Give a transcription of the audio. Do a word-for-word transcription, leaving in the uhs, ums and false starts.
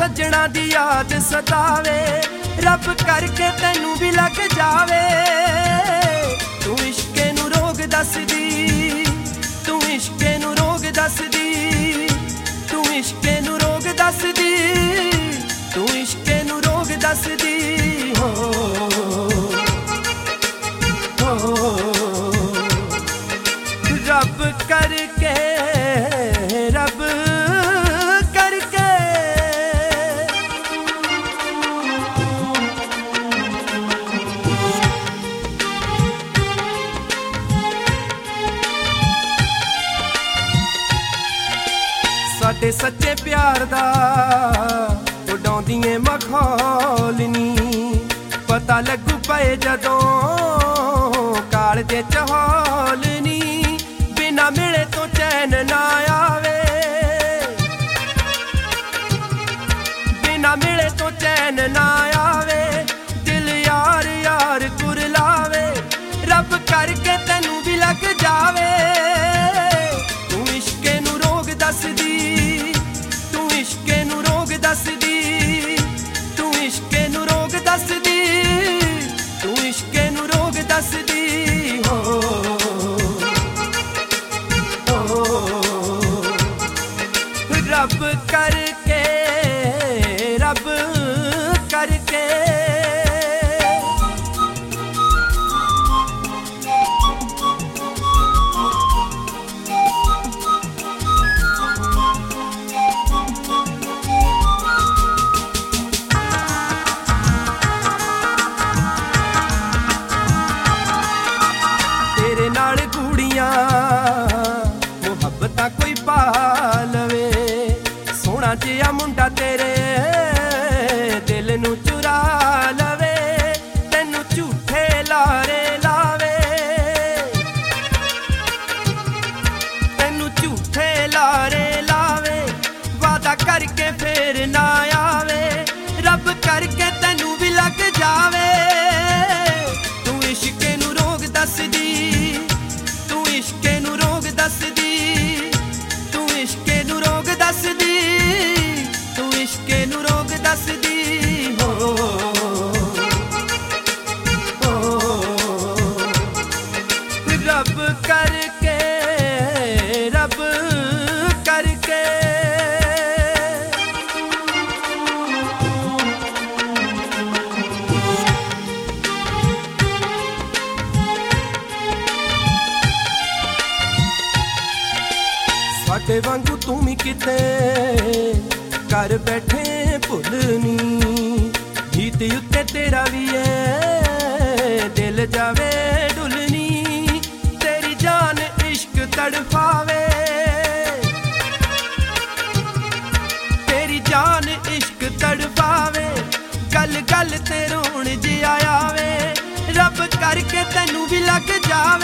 सजना दी याद सतावे, रब करके तैनू भी लग जावे। तू इश्के नू रोग दसदी, तू इश्के नू रोग दसदी, तू इश्के नू रोग दसदी, तू इश्के नू रोग दसदी। हो हो रब करके, रब करके साडे सच्चे प्यार दा उडाउंदियां मखौल नी, पता लगू पे जदों कालजे च हौल नी। बिना मिले तो चैन ना आवे, बिना मिले तो चैन ना आवे, दिल यार यार कुरलावे। रब करके तैनू भी लग जावे। तू इश्के नू रोग दसदी, तू इश्के नू रोग दसदी, तू इश्के नू रोग दसदी, तू इश्के नू रोग दसदी। हो रब करके, रब करके तेरे नाल कुड़ियां मुहब्बतां कोई पा लवे, सोहना जिहा मुंडा तेरे दिल नू चुरा लवे। तैनू झूठे लारे लावे, तैनू झूठे लारे लावे, वादा करके फिर ना आवे। रब करके तैनू भी लग जावे। तू इश्के नू रोग दसदी, तू इश्के नू रोग दसदी, तू इश्के नू रोग दसदी, तू इश्के नू रोग दसदी। हो हो रब करके, रब करके साडे वांगू तू भी किते कर बैठे भुलनी, गीत उत्ते तेरा भी है दिल जावे डुलनी। तेरी जान इश्क तड़फावे, तेरी जान इश्क तड़फावे, गल गल ते रोण जिहा आवे। रब करके तैनू भी लग जावे।